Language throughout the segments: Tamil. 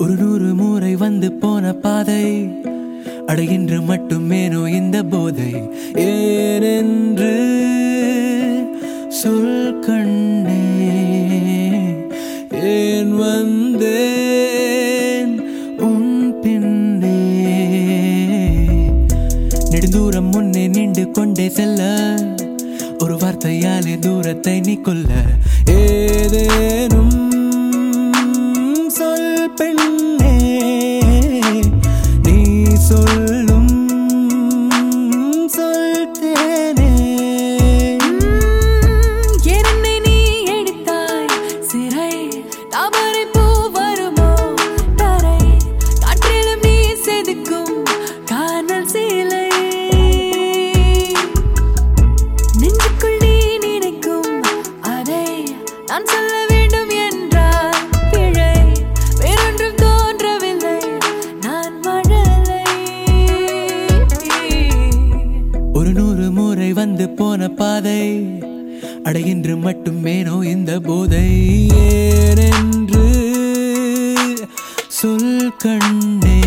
100 முறை வந்து போன பாதை அடைகின்ற மட்டுமேனோ இந்த போதை ஏனென்று சொல் கண்ணே ஏன் வந்தேன் உன் பின்னே நெடுந்தூரம் முன்னே நின்று கொண்டே செல்ல ஒரு வார்த்தையாலே தூரத்தை நீ கொல்ல ஏதேனும் சொல் பெண்ணே நீ சொல்லும் சொல் தேனே என்னை நீ எடுத்தாய் சிறை தாமரை பூ வருமோ தரை காற்றிலும் நீ செதுக்கும் காணல் சீலை நெஞ்சுக்குள் நீ நினைக்கும் அதை நான் சொல்ல வேண்டும் என்றால் பிழை வேறொன்றும் தோன்றவில்லை நான் மழலை 100 முறை வந்து போன பாதை அடைகின்ற மட்டுமேனோ இந்த போதை ஏனென்று சொல் கண்ணே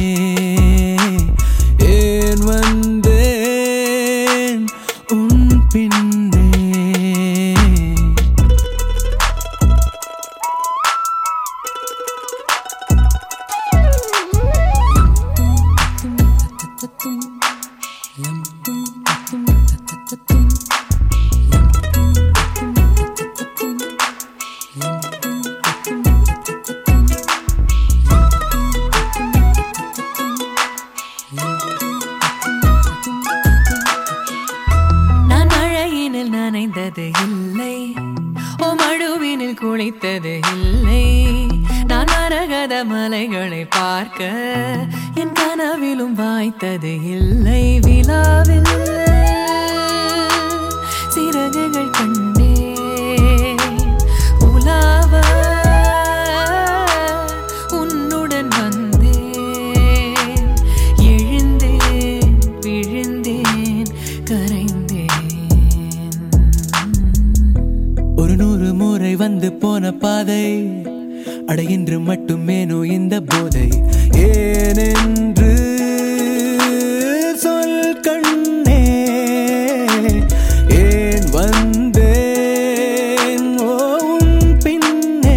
ஏன் வந்தேன் உன் பின்னே நான் மழையினில் நனைந்தது இல்லை ஓ மடுவினில் குளித்தது இல்லை நான் மரகத மலைகளை பார்க்க என் கனவிலும் வாய்த்தது இல்லை விழாவில் சிறகுகள் கண்டே உலாவ உன்னுடன் வந்தேன் எழுந்தேன் விழுந்தேன் கரைந்தேன் 100 முறை வந்து போன பாதை அடைகின்ற மட்டுமேனோ இந்த போதை ஏனென்று சொல் கண்ணே ஏன் வந்தேன் உன் பின்னே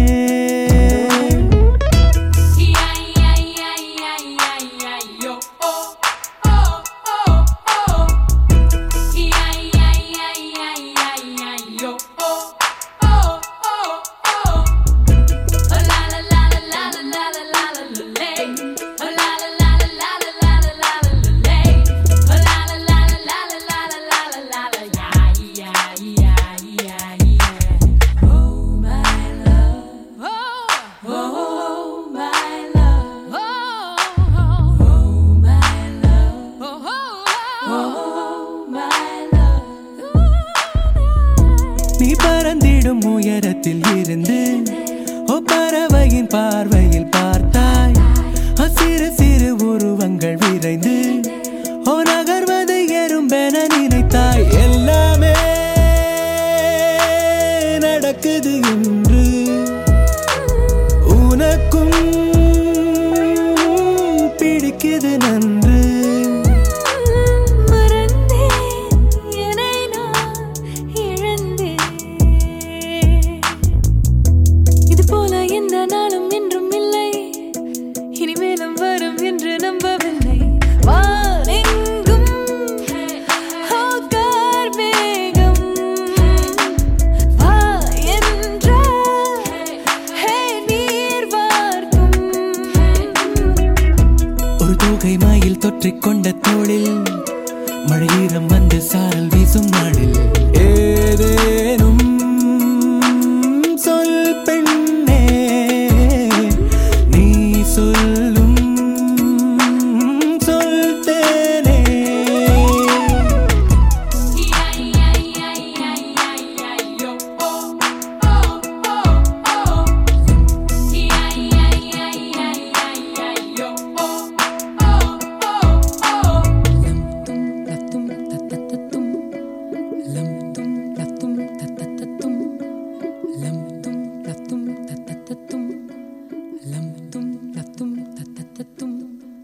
நீ பறந்திடும் உயரத்தில் இருந்து ஓ பறவையின் பார்வையில் பார்த்தாய் சிறு சிறு உருவங்கள் விரைந்து ஓ நகர்வது எறும்பென நினைத்தாய் எல்லாமே நடக்குது என்று உனக்கும் பிடிக்குது நன்று நாளும் என்றும் இல்லை இனிமேலும் வரும் என்று நம்பவில்லை வானெங்கும் வேகம் வா என்ற நீர் வார்க்கும் ஒரு தோகை மாயில் தொற்றிக் கொண்ட தோளில்